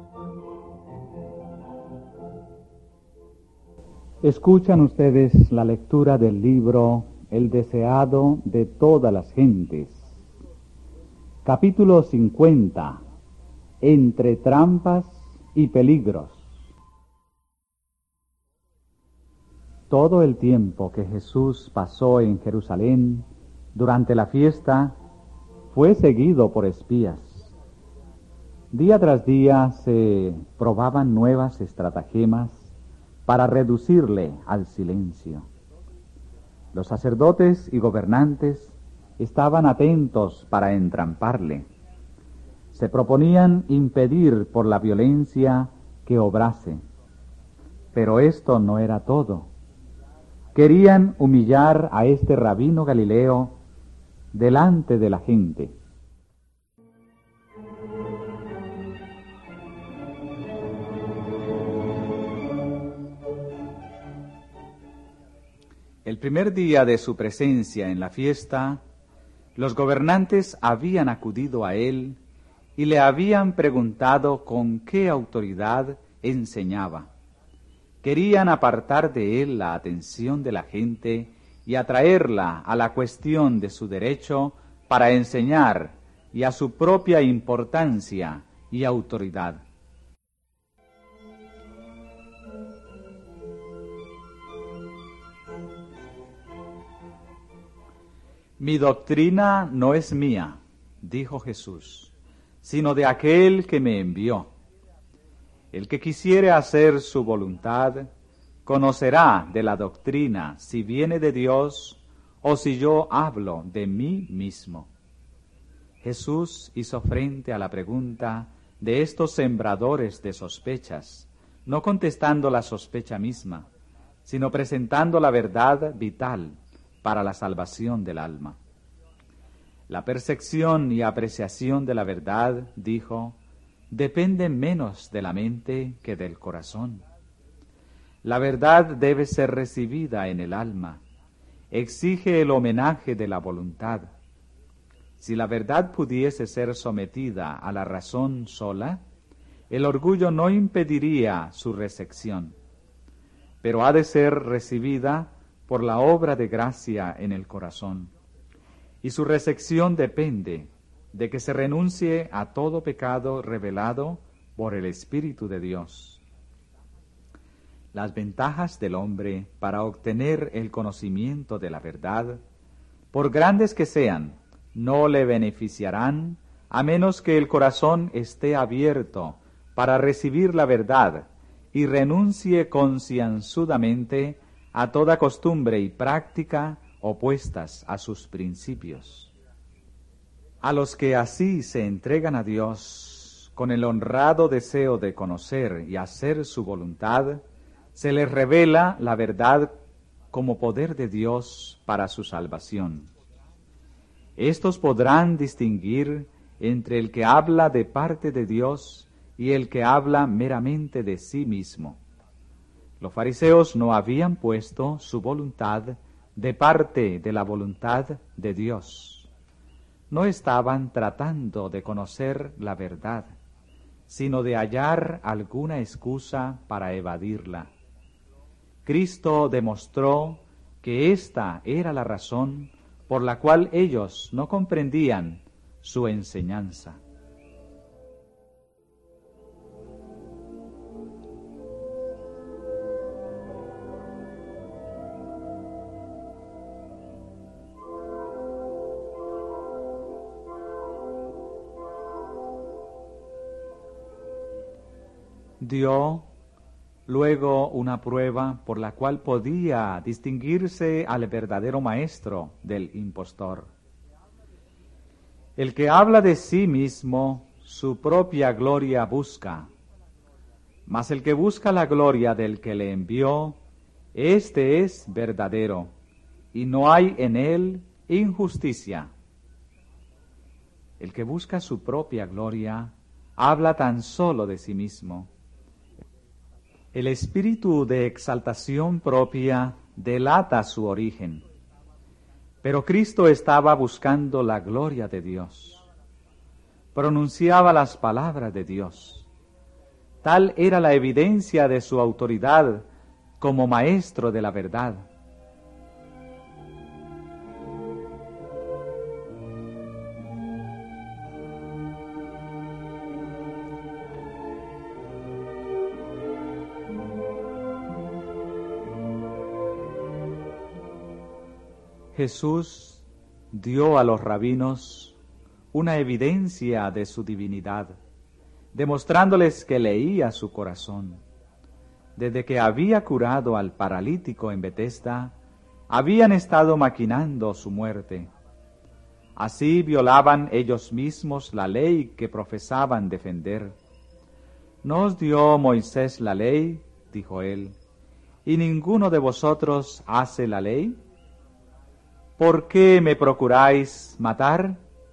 Escuchan ustedes la lectura del libro El deseado de todas las gentes. Capítulo 50. Entre trampas y peligros. Todo el tiempo que Jesús pasó en Jerusalén durante la fiesta fue seguido por espías. Día tras día se probaban nuevas estratagemas para reducirle al silencio. Los sacerdotes y gobernantes estaban atentos para entramparle. Se proponían impedir por la violencia que obrase. Pero esto no era todo. Querían humillar a este rabino Galileo delante de la gente. El primer día de su presencia en la fiesta, los gobernantes habían acudido a él y le habían preguntado con qué autoridad enseñaba. Querían apartar de él la atención de la gente y atraerla a la cuestión de su derecho para enseñar y a su propia importancia y autoridad. Mi doctrina no es mía, dijo Jesús, sino de aquel que me envió. El que quisiere hacer su voluntad, conocerá de la doctrina si viene de Dios o si yo hablo de mí mismo. Jesús hizo frente a la pregunta de estos sembradores de sospechas, no contestando la sospecha misma, sino presentando la verdad vital para la salvación del alma. La percepción y apreciación de la verdad, dijo, depende menos de la mente que del corazón. La verdad debe ser recibida en el alma, exige el homenaje de la voluntad. Si la verdad pudiese ser sometida a la razón sola, el orgullo no impediría su recepción, pero ha de ser recibida por la obra de gracia en el corazón, y su recepción depende de que se renuncie a todo pecado revelado por el Espíritu de Dios. Las ventajas del hombre para obtener el conocimiento de la verdad, por grandes que sean, no le beneficiarán a menos que el corazón esté abierto para recibir la verdad y renuncie concienzudamente a toda costumbre y práctica opuestas a sus principios. A los que así se entregan a Dios con el honrado deseo de conocer y hacer su voluntad, se les revela la verdad como poder de Dios para su salvación. Estos podrán distinguir entre el que habla de parte de Dios y el que habla meramente de sí mismo. Los fariseos no habían puesto su voluntad de parte de la voluntad de Dios. No estaban tratando de conocer la verdad, sino de hallar alguna excusa para evadirla. Cristo demostró que esta era la razón por la cual ellos no comprendían su enseñanza. Dio luego una prueba por la cual podía distinguirse al verdadero maestro del impostor. El que habla de sí mismo, su propia gloria busca, mas el que busca la gloria del que le envió, éste es verdadero, y no hay en él injusticia. El que busca su propia gloria, habla tan solo de sí mismo. El espíritu de exaltación propia delata su origen, pero Cristo estaba buscando la gloria de Dios. Pronunciaba las palabras de Dios. Tal era la evidencia de su autoridad como maestro de la verdad. Jesús dio a los rabinos una evidencia de su divinidad, demostrándoles que leía su corazón. Desde que había curado al paralítico en Betesda, habían estado maquinando su muerte. Así violaban ellos mismos la ley que profesaban defender. ¿No os dio Moisés la ley?, dijo él, ¿y ninguno de vosotros hace la ley? ¿Por qué me procuráis matar?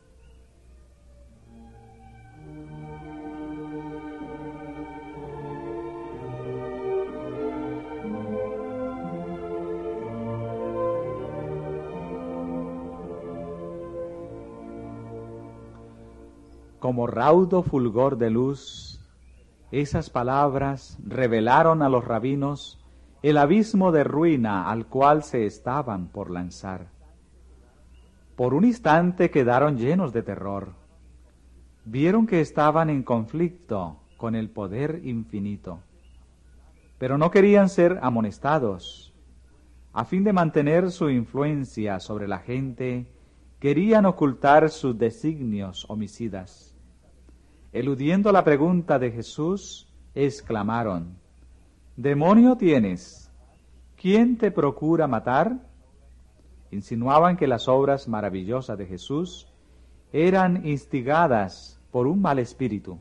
Como raudo fulgor de luz, esas palabras revelaron a los rabinos el abismo de ruina al cual se estaban por lanzar. Por un instante quedaron llenos de terror. Vieron que estaban en conflicto con el poder infinito, pero no querían ser amonestados. A fin de mantener su influencia sobre la gente, querían ocultar sus designios homicidas. Eludiendo la pregunta de Jesús, exclamaron: «¿Demonio tienes? ¿Quién te procura matar?». Insinuaban que las obras maravillosas de Jesús eran instigadas por un mal espíritu.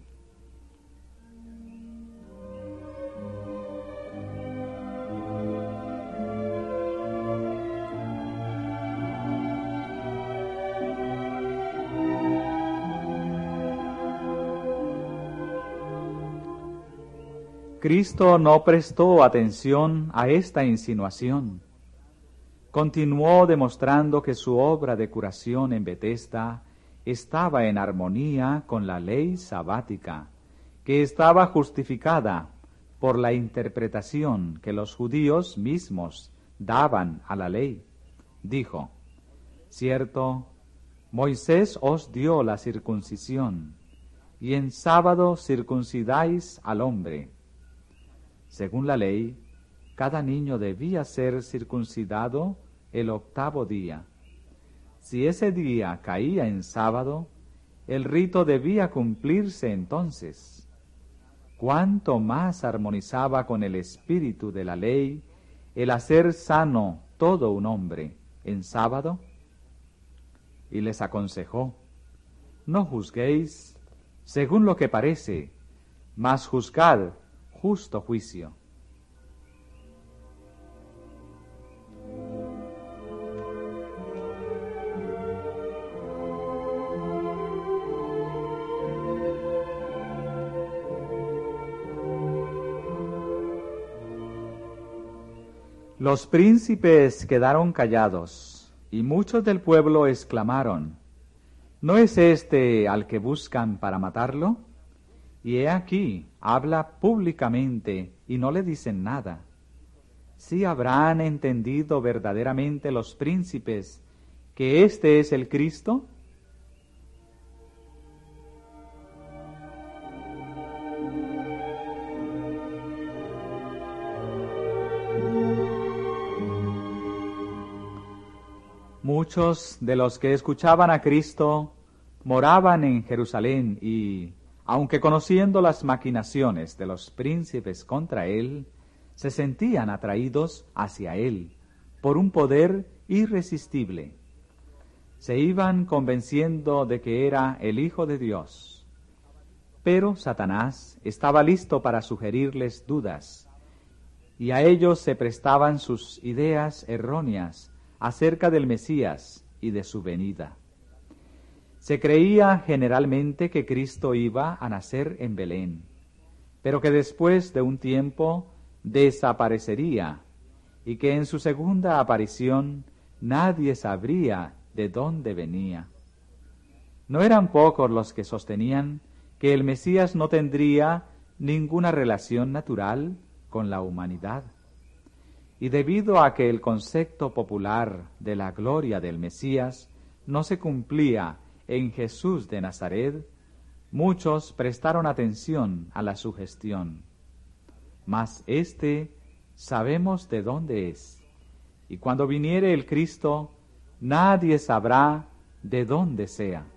Cristo no prestó atención a esta insinuación. Continuó demostrando que su obra de curación en Betesda estaba en armonía con la ley sabática, que estaba justificada por la interpretación que los judíos mismos daban a la ley. Dijo: «Cierto, Moisés os dio la circuncisión, y en sábado circuncidáis al hombre». Según la ley, cada niño debía ser circuncidado el 8º día. Si ese día caía en sábado, el rito debía cumplirse entonces. ¿Cuánto más armonizaba con el espíritu de la ley el hacer sano todo un hombre en sábado? Y les aconsejó: «No juzguéis según lo que parece, mas juzgad justo juicio». Los príncipes quedaron callados, y muchos del pueblo exclamaron: ¿No es este al que buscan para matarlo? Y he aquí, habla públicamente y no le dicen nada. ¿Sí habrán entendido verdaderamente los príncipes que este es el Cristo? Muchos de los que escuchaban a Cristo moraban en Jerusalén y, aunque conociendo las maquinaciones de los príncipes contra él, se sentían atraídos hacia él por un poder irresistible. Se iban convenciendo de que era el Hijo de Dios. Pero Satanás estaba listo para sugerirles dudas, y a ellos se prestaban sus ideas erróneas acerca del Mesías y de su venida. Se creía generalmente que Cristo iba a nacer en Belén, pero que después de un tiempo desaparecería y que en su segunda aparición nadie sabría de dónde venía. No eran pocos los que sostenían que el Mesías no tendría ninguna relación natural con la humanidad. Y debido a que el concepto popular de la gloria del Mesías no se cumplía en Jesús de Nazaret, muchos prestaron atención a la sugestión. Mas sabemos de dónde es, y cuando viniere el Cristo, nadie sabrá de dónde sea.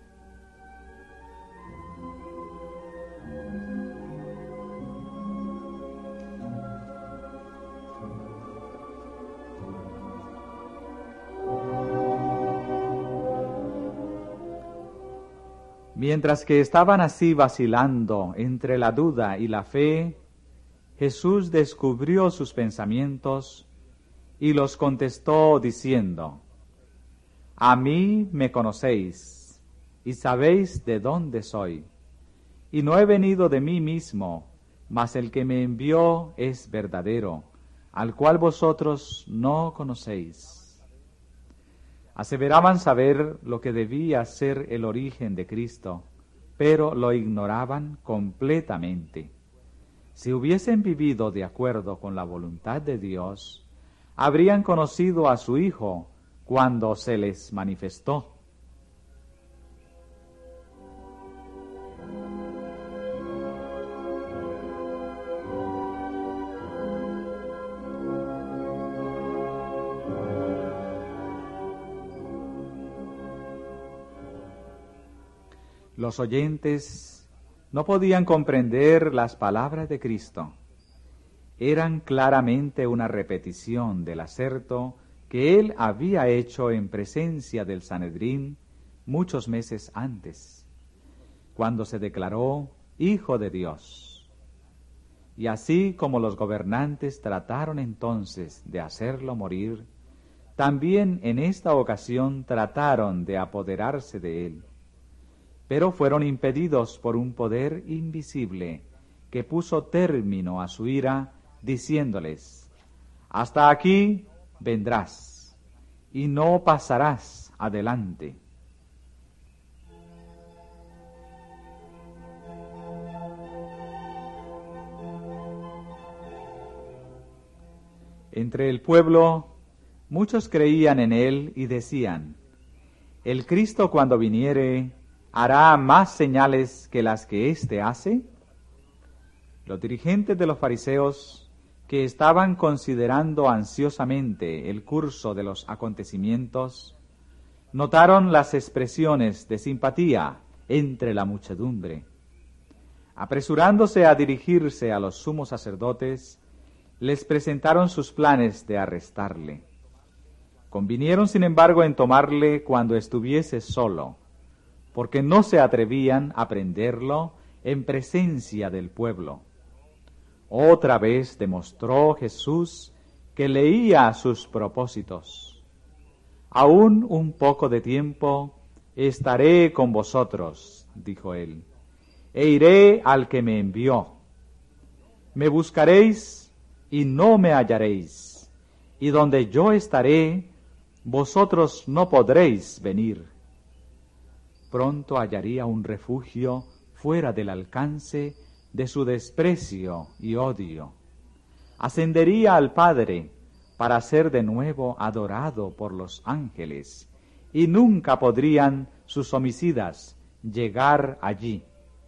Mientras que estaban así vacilando entre la duda y la fe, Jesús descubrió sus pensamientos y los contestó diciendo: A mí me conocéis y sabéis de dónde soy, y no he venido de mí mismo, mas el que me envió es verdadero, al cual vosotros no conocéis. Aseveraban saber lo que debía ser el origen de Cristo, pero lo ignoraban completamente. Si hubiesen vivido de acuerdo con la voluntad de Dios, habrían conocido a su Hijo cuando se les manifestó. Los oyentes no podían comprender las palabras de Cristo. Eran claramente una repetición del aserto que él había hecho en presencia del Sanedrín muchos meses antes, cuando se declaró Hijo de Dios. Y así como los gobernantes trataron entonces de hacerlo morir, también en esta ocasión trataron de apoderarse de él, pero fueron impedidos por un poder invisible que puso término a su ira, diciéndoles: Hasta aquí vendrás, y no pasarás adelante. Entre el pueblo, muchos creían en él y decían: El Cristo, cuando viniere, ¿hará más señales que las que éste hace? Los dirigentes de los fariseos, que estaban considerando ansiosamente el curso de los acontecimientos, notaron las expresiones de simpatía entre la muchedumbre. Apresurándose a dirigirse a los sumos sacerdotes, les presentaron sus planes de arrestarle. Convinieron, sin embargo, en tomarle cuando estuviese solo, porque no se atrevían a prenderlo en presencia del pueblo. Otra vez demostró Jesús que leía sus propósitos. Aún un poco de tiempo estaré con vosotros, dijo él, e iré al que me envió. Me buscaréis y no me hallaréis, y donde yo estaré, vosotros no podréis venir. Pronto hallaría un refugio fuera del alcance de su desprecio y odio. Ascendería al Padre para ser de nuevo adorado por los ángeles, y nunca podrían sus homicidas llegar allí.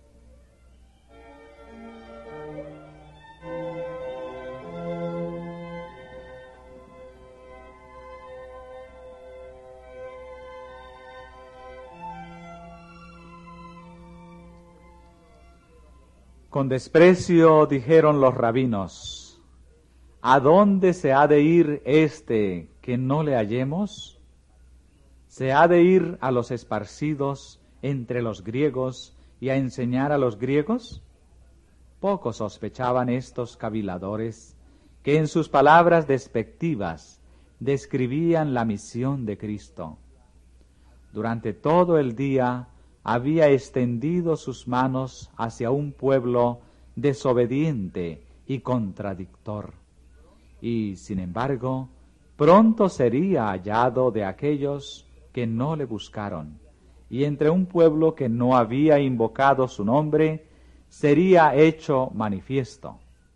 Con desprecio dijeron los rabinos: ¿A dónde se ha de ir este que no le hallemos? ¿Se ha de ir a los esparcidos entre los griegos y a enseñar a los griegos? Poco sospechaban estos caviladores que en sus palabras despectivas describían la misión de Cristo. Durante todo el día había extendido sus manos hacia un pueblo desobediente y contradictor, y, sin embargo, pronto sería hallado de aquellos que no le buscaron, y entre un pueblo que no había invocado su nombre, sería hecho manifiesto.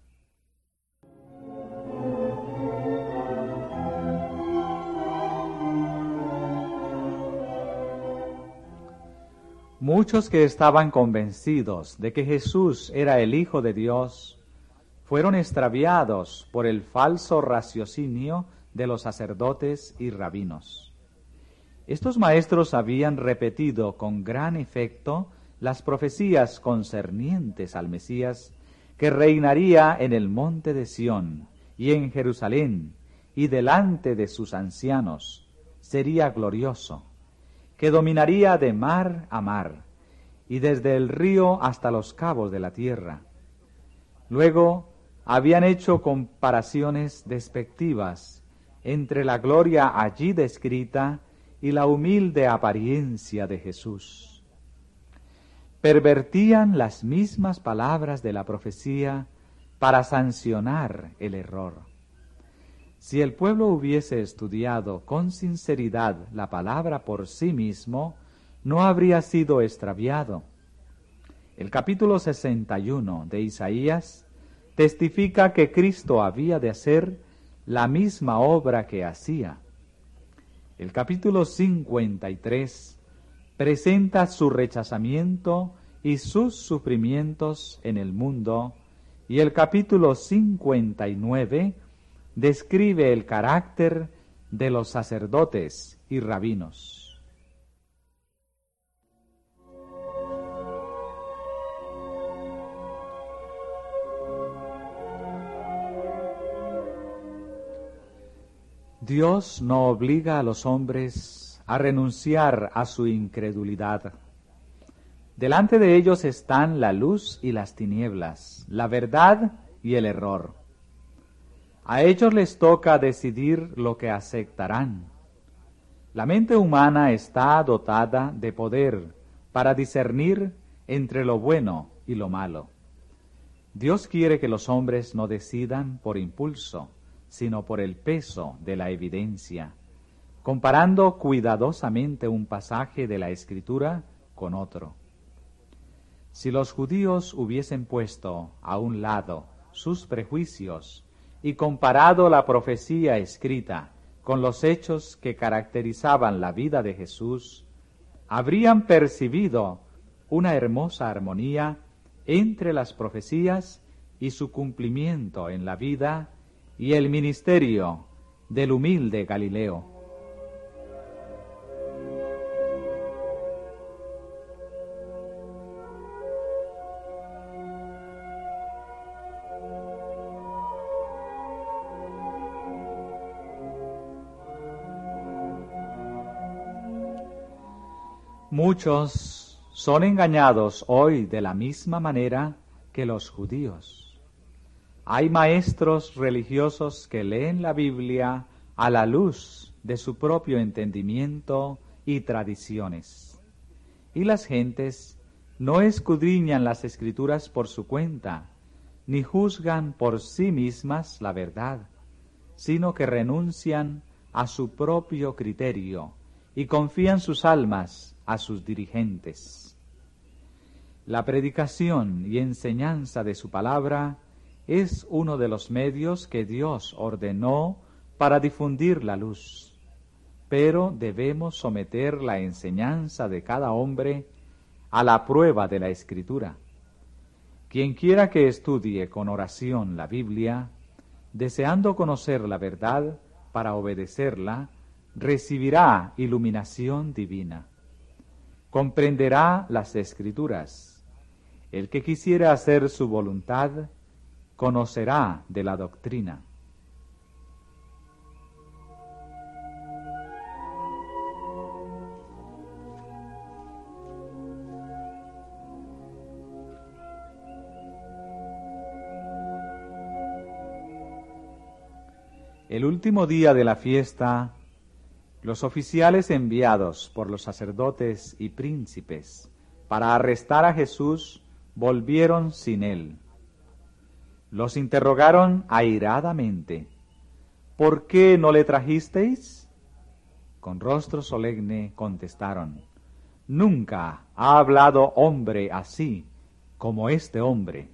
Muchos que estaban convencidos de que Jesús era el Hijo de Dios fueron extraviados por el falso raciocinio de los sacerdotes y rabinos. Estos maestros habían repetido con gran efecto las profecías concernientes al Mesías, que reinaría en el monte de Sión y en Jerusalén, y delante de sus ancianos sería glorioso, que dominaría de mar a mar, y desde el río hasta los cabos de la tierra. Luego habían hecho comparaciones despectivas entre la gloria allí descrita y la humilde apariencia de Jesús. Pervertían las mismas palabras de la profecía para sancionar el error. Si el pueblo hubiese estudiado con sinceridad la palabra por sí mismo, no habría sido extraviado. El capítulo 61 de Isaías testifica que Cristo había de hacer la misma obra que hacía. El capítulo 53 presenta su rechazamiento y sus sufrimientos en el mundo, y el capítulo 59 describe el carácter de los sacerdotes y rabinos. Dios no obliga a los hombres a renunciar a su incredulidad. Delante de ellos están la luz y las tinieblas, la verdad y el error. A ellos les toca decidir lo que aceptarán. La mente humana está dotada de poder para discernir entre lo bueno y lo malo. Dios quiere que los hombres no decidan por impulso, sino por el peso de la evidencia, comparando cuidadosamente un pasaje de la Escritura con otro. Si los judíos hubiesen puesto a un lado sus prejuicios y comparado la profecía escrita con los hechos que caracterizaban la vida de Jesús, habrían percibido una hermosa armonía entre las profecías y su cumplimiento en la vida y el ministerio del humilde Galileo. Muchos son engañados hoy de la misma manera que los judíos. Hay maestros religiosos que leen la Biblia a la luz de su propio entendimiento y tradiciones. Y las gentes no escudriñan las Escrituras por su cuenta, ni juzgan por sí mismas la verdad, sino que renuncian a su propio criterio y confían sus almas a sus dirigentes. La predicación y enseñanza de su palabra es uno de los medios que Dios ordenó para difundir la luz, pero debemos someter la enseñanza de cada hombre a la prueba de la Escritura. Quien quiera que estudie con oración la Biblia, deseando conocer la verdad para obedecerla, recibirá iluminación divina. Comprenderá las Escrituras. El que quisiera hacer su voluntad, conocerá de la doctrina. El último día de la fiesta, los oficiales enviados por los sacerdotes y príncipes para arrestar a Jesús volvieron sin él. Los interrogaron airadamente. ¿Por qué no le trajisteis? Con rostro solemne contestaron: Nunca ha hablado hombre así como este hombre.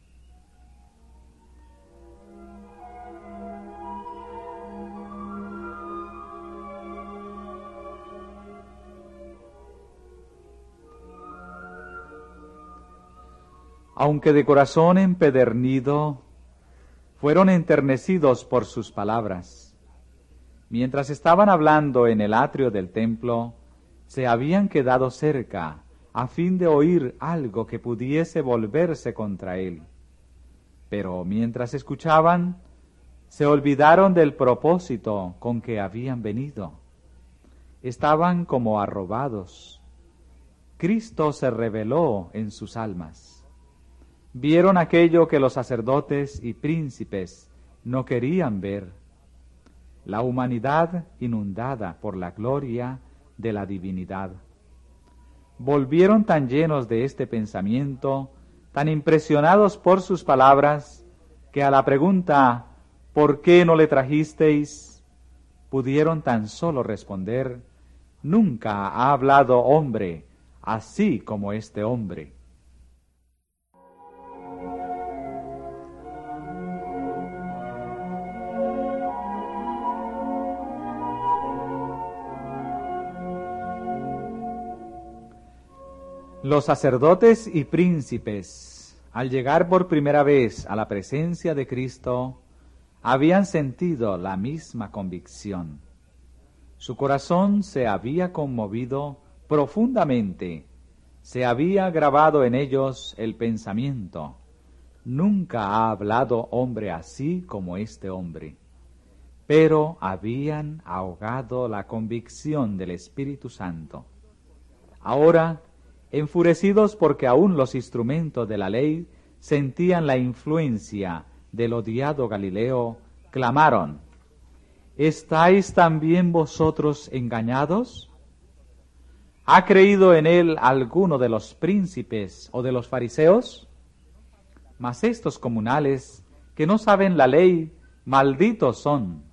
Aunque de corazón empedernido, fueron enternecidos por sus palabras. Mientras estaban hablando en el atrio del templo, se habían quedado cerca, a fin de oír algo que pudiese volverse contra él. Pero mientras escuchaban, se olvidaron del propósito con que habían venido. Estaban como arrobados. Cristo se reveló en sus almas. Vieron aquello que los sacerdotes y príncipes no querían ver, la humanidad inundada por la gloria de la divinidad. Volvieron tan llenos de este pensamiento, tan impresionados por sus palabras, que a la pregunta ¿por qué no le trajisteis?, pudieron tan solo responder: nunca ha hablado hombre así como este hombre. Los sacerdotes y príncipes, al llegar por primera vez a la presencia de Cristo, habían sentido la misma convicción. Su corazón se había conmovido profundamente, se había grabado en ellos el pensamiento: nunca ha hablado hombre así como este hombre. Pero habían ahogado la convicción del Espíritu Santo. Ahora, enfurecidos porque aún los instrumentos de la ley sentían la influencia del odiado Galileo, clamaron: ¿estáis también vosotros engañados? ¿Ha creído en él alguno de los príncipes o de los fariseos? Mas estos comunales, que no saben la ley, malditos son.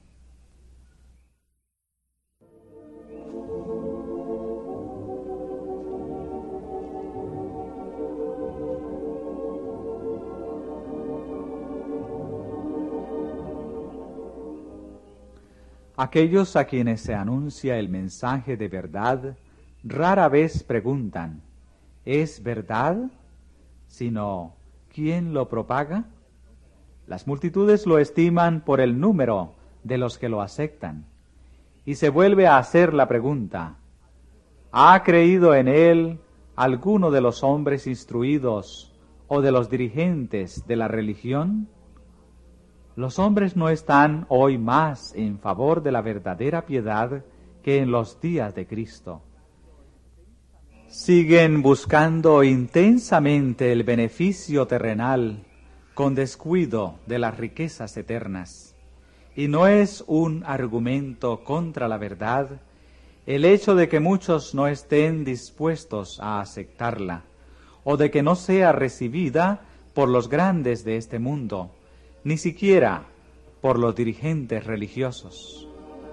Aquellos a quienes se anuncia el mensaje de verdad rara vez preguntan: ¿es verdad? Sino, ¿quién lo propaga? Las multitudes lo estiman por el número de los que lo aceptan. Y se vuelve a hacer la pregunta: ¿ha creído en él alguno de los hombres instruidos o de los dirigentes de la religión? Los hombres no están hoy más en favor de la verdadera piedad que en los días de Cristo. Siguen buscando intensamente el beneficio terrenal con descuido de las riquezas eternas. Y no es un argumento contra la verdad el hecho de que muchos no estén dispuestos a aceptarla, o de que no sea recibida por los grandes de este mundo, ni siquiera por los dirigentes religiosos.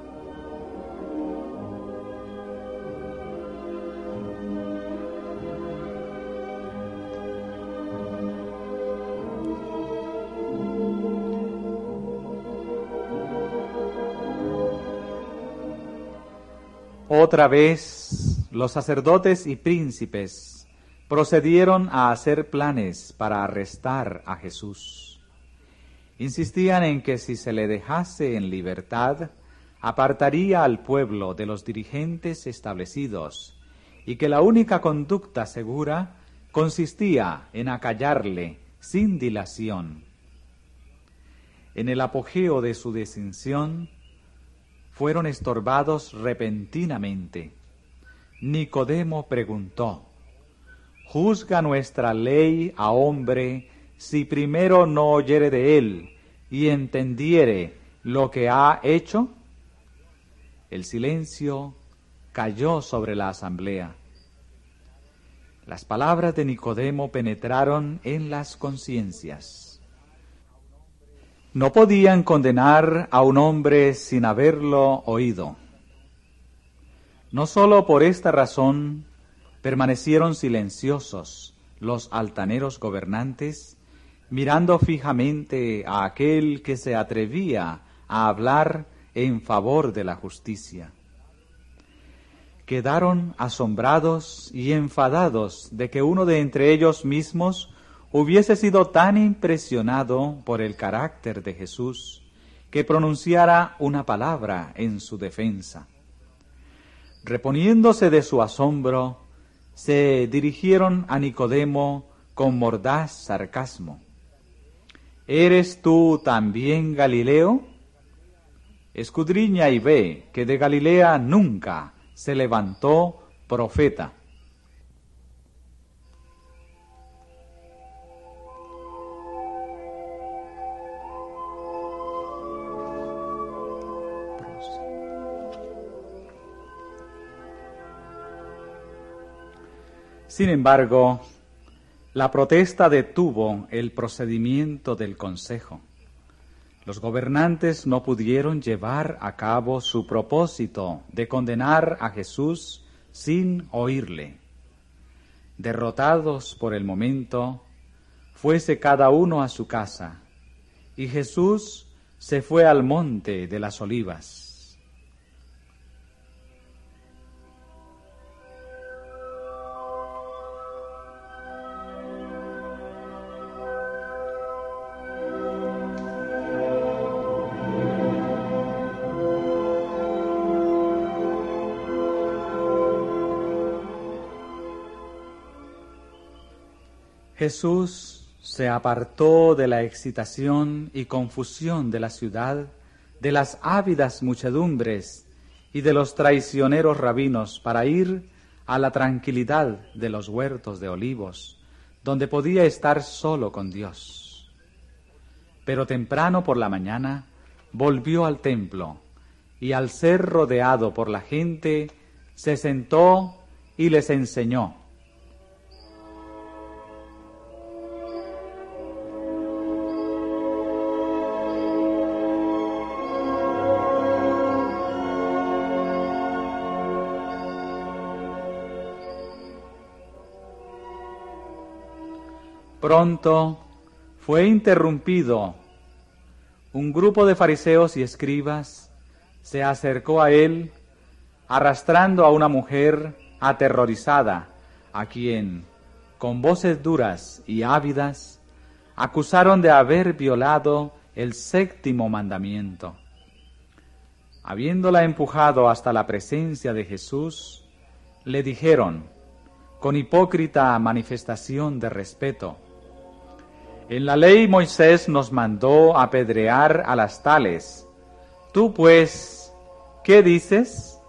Otra vez, los sacerdotes y príncipes procedieron a hacer planes para arrestar a Jesús. Insistían en que si se le dejase en libertad, apartaría al pueblo de los dirigentes establecidos, y que la única conducta segura consistía en acallarle sin dilación. En el apogeo de su desinción, fueron estorbados repentinamente. Nicodemo preguntó: ¿juzga nuestra ley a hombre si primero no oyere de él y entendiere lo que ha hecho? El silencio cayó sobre la asamblea. Las palabras de Nicodemo penetraron en las conciencias. No podían condenar a un hombre sin haberlo oído. No sólo por esta razón permanecieron silenciosos los altaneros gobernantes, mirando fijamente a aquel que se atrevía a hablar en favor de la justicia. Quedaron asombrados y enfadados de que uno de entre ellos mismos hubiese sido tan impresionado por el carácter de Jesús que pronunciara una palabra en su defensa. Reponiéndose de su asombro, se dirigieron a Nicodemo con mordaz sarcasmo. ¿Eres tú también Galileo? Escudriña y ve que de Galilea nunca se levantó profeta. Sin embargo, la protesta detuvo el procedimiento del consejo. Los gobernantes no pudieron llevar a cabo su propósito de condenar a Jesús sin oírle. Derrotados por el momento, fuese cada uno a su casa, y Jesús se fue al monte de las Olivas. Jesús se apartó de la excitación y confusión de la ciudad, de las ávidas muchedumbres y de los traicioneros rabinos para ir a la tranquilidad de los huertos de olivos, donde podía estar solo con Dios. Pero temprano por la mañana volvió al templo y al ser rodeado por la gente, se sentó y les enseñó. Pronto fue interrumpido. Un grupo de fariseos y escribas se acercó a él, arrastrando a una mujer aterrorizada, a quien, con voces duras y ávidas, acusaron de haber violado el 7º mandamiento. Habiéndola empujado hasta la presencia de Jesús, le dijeron, con hipócrita manifestación de respeto: en la ley Moisés nos mandó apedrear a las tales. Tú, pues, ¿qué dices?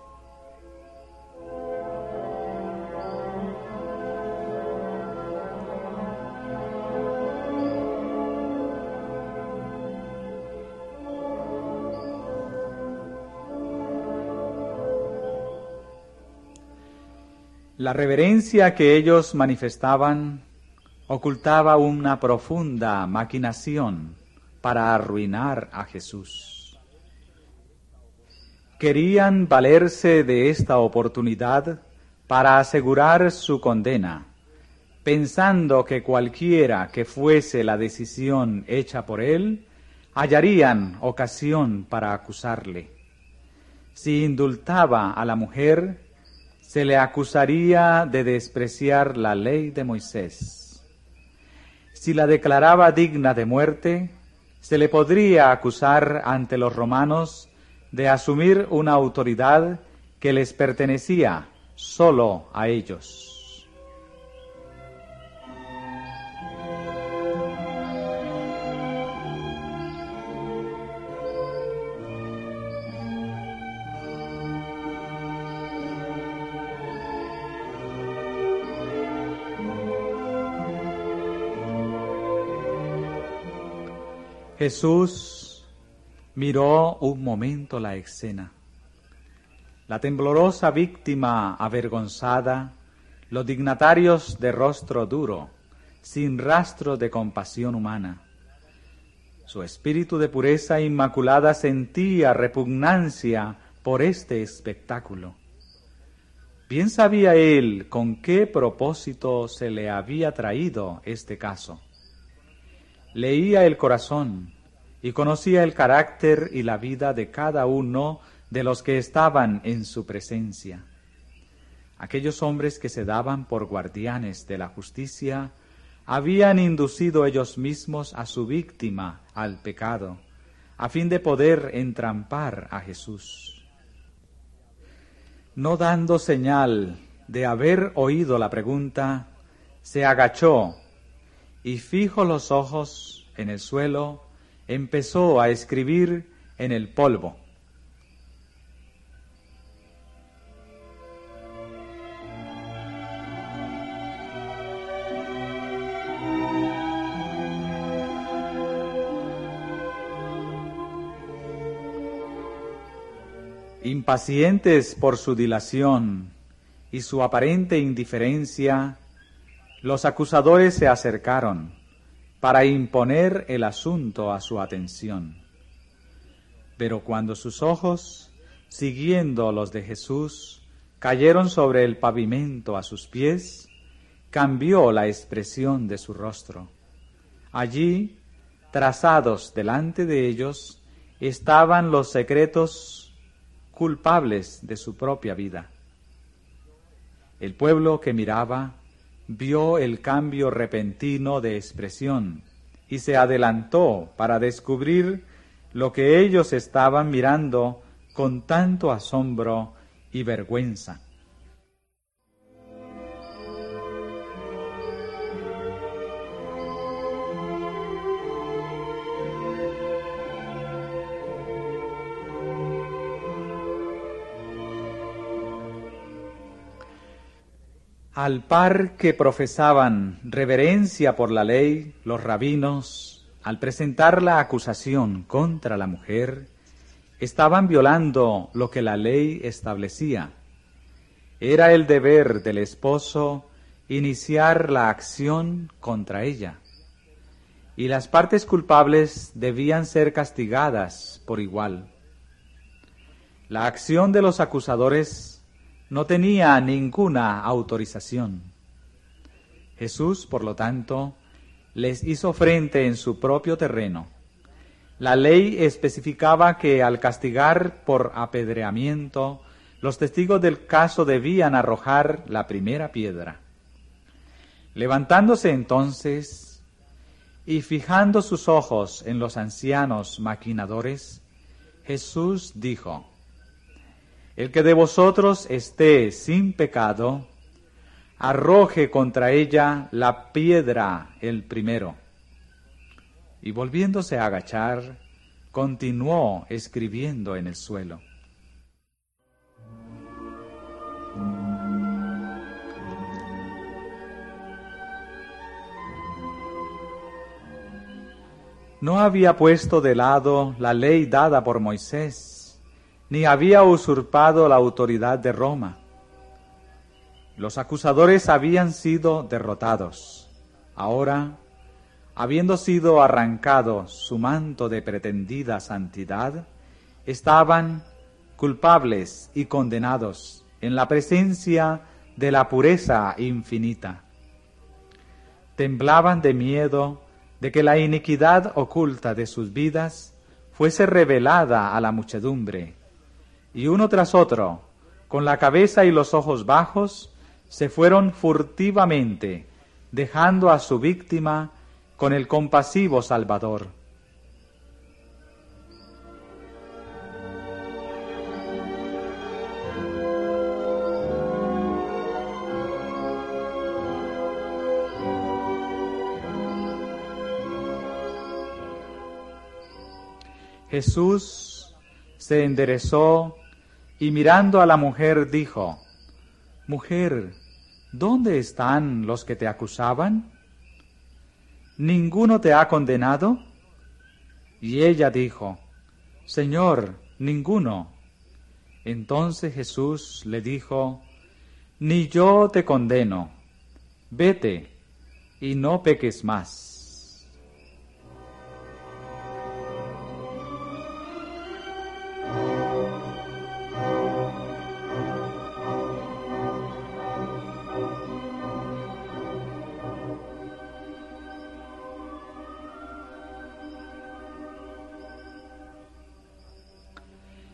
La reverencia que ellos manifestaban ocultaba una profunda maquinación para arruinar a Jesús. Querían valerse de esta oportunidad para asegurar su condena, pensando que cualquiera que fuese la decisión hecha por él, hallarían ocasión para acusarle. Si indultaba a la mujer, se le acusaría de despreciar la ley de Moisés. Si la declaraba digna de muerte, se le podría acusar ante los romanos de asumir una autoridad que les pertenecía solo a ellos. Jesús miró un momento la escena. La temblorosa víctima avergonzada, los dignatarios de rostro duro, sin rastro de compasión humana. Su espíritu de pureza inmaculada sentía repugnancia por este espectáculo. Bien sabía él con qué propósito se le había traído este caso. Leía el corazón y conocía el carácter y la vida de cada uno de los que estaban en su presencia. Aquellos hombres que se daban por guardianes de la justicia habían inducido ellos mismos a su víctima al pecado, a fin de poder entrampar a Jesús. No dando señal de haber oído la pregunta, se agachó y fijo los ojos en el suelo, empezó a escribir en el polvo. Impacientes por su dilación y su aparente indiferencia, los acusadores se acercaron para imponer el asunto a su atención. Pero cuando sus ojos, siguiendo los de Jesús, cayeron sobre el pavimento a sus pies, cambió la expresión de su rostro. Allí, trazados delante de ellos, estaban los secretos culpables de su propia vida. El pueblo que miraba vio el cambio repentino de expresión y se adelantó para descubrir lo que ellos estaban mirando con tanto asombro y vergüenza. Al par que profesaban reverencia por la ley, los rabinos, al presentar la acusación contra la mujer, estaban violando lo que la ley establecía. Era el deber del esposo iniciar la acción contra ella, y las partes culpables debían ser castigadas por igual. La acción de los acusadores no tenía ninguna autorización. Jesús, por lo tanto, les hizo frente en su propio terreno. La ley especificaba que al castigar por apedreamiento, los testigos del caso debían arrojar la primera piedra. Levantándose entonces y fijando sus ojos en los ancianos maquinadores, Jesús dijo: El que de vosotros esté sin pecado, arroje contra ella la piedra el primero. Y volviéndose a agachar, continuó escribiendo en el suelo. No había puesto de lado la ley dada por Moisés, ni había usurpado la autoridad de Roma. Los acusadores habían sido derrotados. Ahora, habiendo sido arrancado su manto de pretendida santidad, estaban culpables y condenados en la presencia de la pureza infinita. Temblaban de miedo de que la iniquidad oculta de sus vidas fuese revelada a la muchedumbre, y uno tras otro, con la cabeza y los ojos bajos, se fueron furtivamente, dejando a su víctima con el compasivo Salvador. Jesús se enderezó y mirando a la mujer dijo: Mujer, ¿dónde están los que te acusaban? ¿Ninguno te ha condenado? Y ella dijo: Señor, ninguno. Entonces Jesús le dijo: Ni yo te condeno. Vete y no peques más.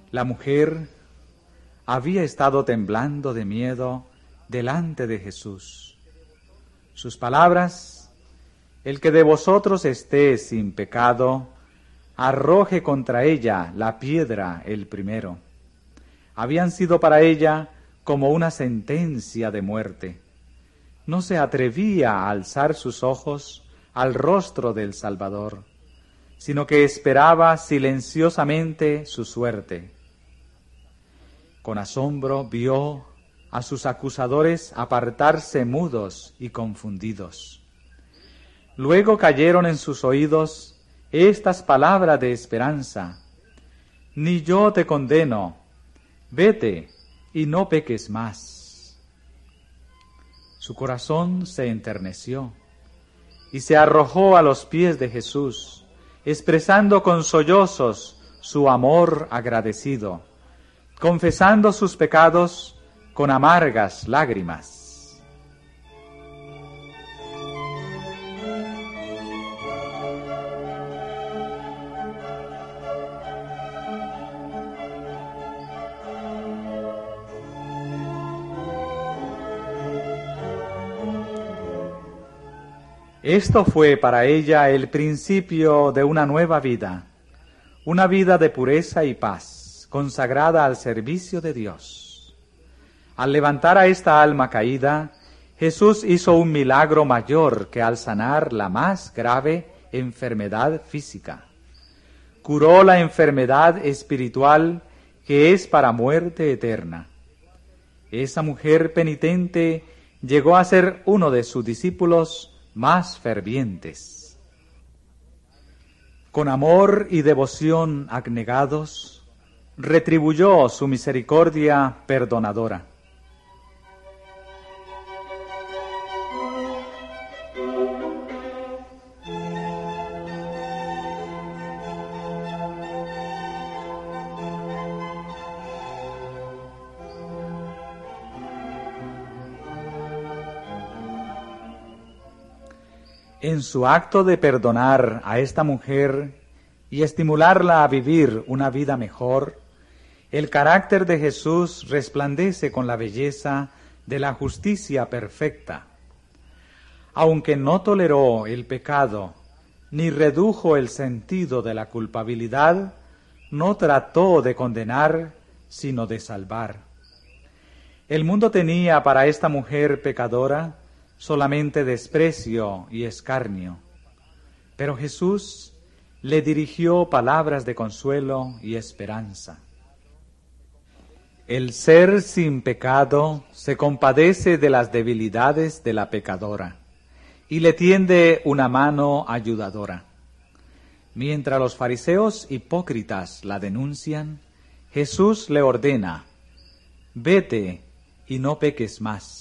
La mujer había estado temblando de miedo delante de Jesús. Sus palabras: el que de vosotros esté sin pecado, arroje contra ella la piedra el primero, habían sido para ella como una sentencia de muerte. No se atrevía a alzar sus ojos al rostro del Salvador, sino que esperaba silenciosamente su suerte. Con asombro vio a sus acusadores apartarse mudos y confundidos. Luego cayeron en sus oídos estas palabras de esperanza: ni yo te condeno, vete y no peques más. Su corazón se enterneció y se arrojó a los pies de Jesús, expresando con sollozos su amor agradecido, confesando sus pecados con amargas lágrimas. Esto fue para ella el principio de una nueva vida, una vida de pureza y paz, consagrada al servicio de Dios. Al levantar a esta alma caída, Jesús hizo un milagro mayor que al sanar la más grave enfermedad física. Curó la enfermedad espiritual que es para muerte eterna. Esa mujer penitente llegó a ser uno de sus discípulos más fervientes. Con amor y devoción abnegados, retribuyó su misericordia perdonadora. En su acto de perdonar a esta mujer y estimularla a vivir una vida mejor, el carácter de Jesús resplandece con la belleza de la justicia perfecta. Aunque no toleró el pecado ni redujo el sentido de la culpabilidad, no trató de condenar, sino de salvar. El mundo tenía para esta mujer pecadora solamente desprecio y escarnio, pero Jesús le dirigió palabras de consuelo y esperanza. El ser sin pecado se compadece de las debilidades de la pecadora y le tiende una mano ayudadora. Mientras los fariseos hipócritas la denuncian, Jesús le ordena: vete y no peques más.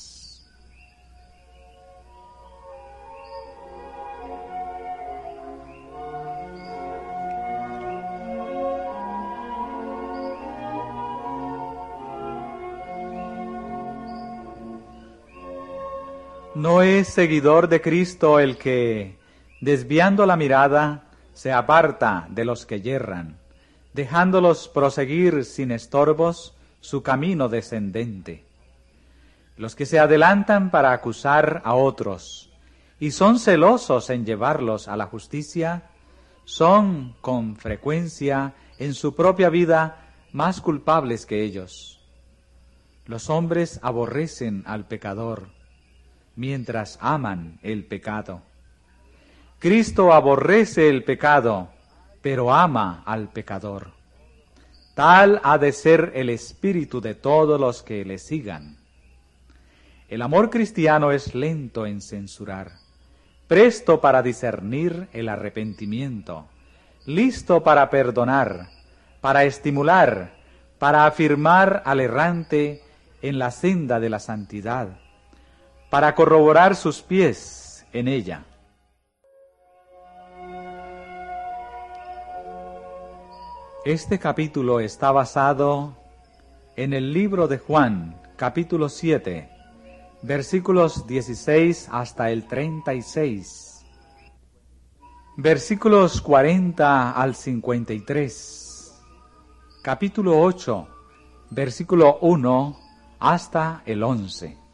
No es seguidor de Cristo el que, desviando la mirada, se aparta de los que yerran, dejándolos proseguir sin estorbos su camino descendente. Los que se adelantan para acusar a otros y son celosos en llevarlos a la justicia, son con frecuencia en su propia vida más culpables que ellos. Los hombres aborrecen al pecador, mientras aman el pecado. Cristo aborrece el pecado, pero ama al pecador. Tal ha de ser el espíritu de todos los que le sigan. El amor cristiano es lento en censurar, presto para discernir el arrepentimiento, listo para perdonar, para estimular, para afirmar al errante en la senda de la santidad, para corroborar sus pies en ella. Este capítulo está basado en el libro de Juan, capítulo 7, versículos 16 hasta el 36, versículos 40 al 53, capítulo 8, versículo 1 hasta el 11.